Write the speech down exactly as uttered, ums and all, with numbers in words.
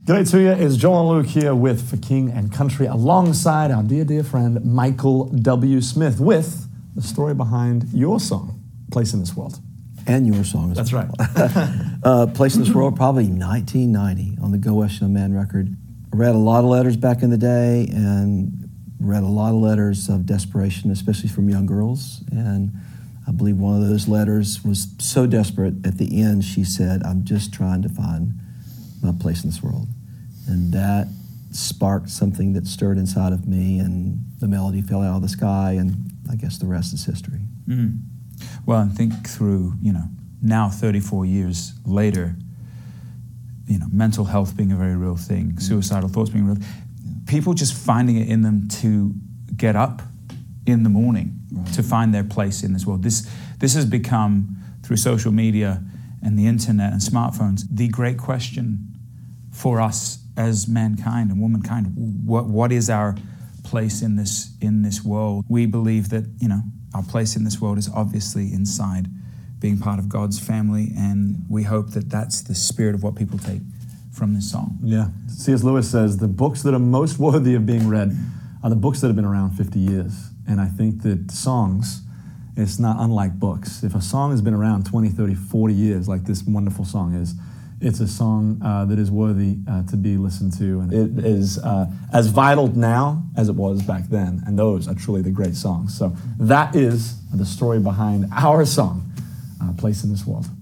G'day to you. It's Joel and Luke here with For King and Country alongside our dear, dear friend Michael W. Smith with the story behind your song, Place in This World. And your song as That's well. right. uh, Place in This World, probably nineteen ninety on the Go West Young Man record. I read a lot of letters back in the day and read a lot of letters of desperation, especially from young girls. And I believe one of those letters was so desperate, at the end she said, "I'm just trying to find my place in this world." And that sparked something that stirred inside of me, and the melody fell out of the sky, and I guess the rest is history. Mm. Well, and think through, you know, now thirty-four years later, you know, mental health being a very real thing, mm. suicidal thoughts being real, people just finding it in them to get up in the morning, right, to find their place in this world. This, this has become, through social media and the internet and smartphones, the great question for us as mankind and womankind. What what is our place in this in this world? We believe that, you know, our place in this world is obviously inside, being part of God's family, and we hope that that's the spirit of what people take from this song. Yeah. C S Lewis says the books that are most worthy of being read are the books that have been around fifty years. And I think that songs, it's not unlike books. If a song has been around twenty, thirty, forty years, like this wonderful song is, it's a song uh, that is worthy uh, to be listened to. And it is uh, as vital now as it was back then. And those are truly the great songs. So that is the story behind our song, uh, Place in This World.